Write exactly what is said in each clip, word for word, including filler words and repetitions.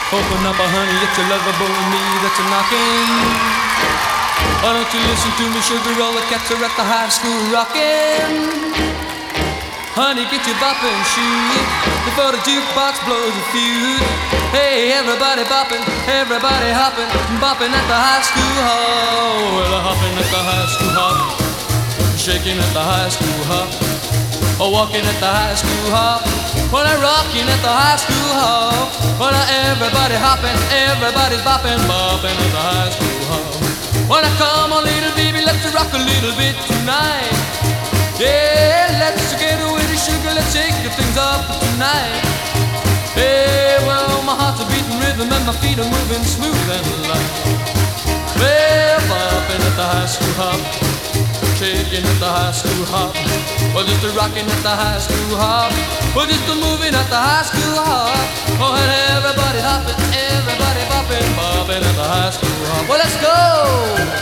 Open up, uh, honey, it's your lovable me that you're knocking. Why don't you listen to me, sugar? All the cats are at the high school rocking. Honey, get your bopping shoes before the jukebox blows a fuse. Hey, everybody bopping, everybody hopping, bopping at the high school hall. Well, hopping at the high school hop, shaking at the high school hop, or walking at the high school hop. Well, I'm rocking at the high school hall. Well, everybody hopping, everybody's bopping, bopping at the high school hall. When I come on, little baby, let's rock a little bit tonight. Yeah, let's get with the sugar, let's shake the things up tonight. Hey, well, my heart's a beating rhythm and my feet are moving smooth and light. Well, bopping at the high school hop, shaking at the high school hop, well, just a rocking at the high school hop, well, just a moving at the high school hop. Oh, and everybody hopping, everybody bopping, bopping at the high school hop. Well, let's go!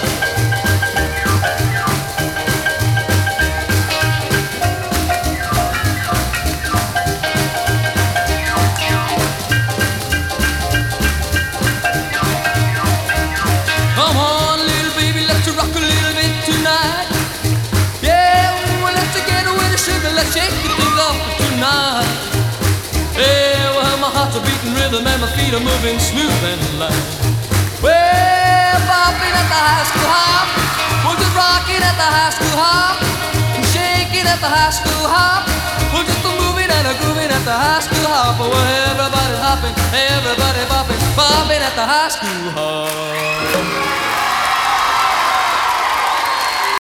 Come on, little baby, let's rock a little bit tonight. Yeah, well, let's get with the sugar, let's shake the things up tonight. Yeah, well, my heart's a beating rhythm and my feet are moving smooth and light. Well, bopping at the high school hop, we're just rocking at the high school hop, and shaking at the high school hop, we're just a moving and a grooving at the high school hop. Well, everybody's hopping, everybody bopping, bopping at the high school hop.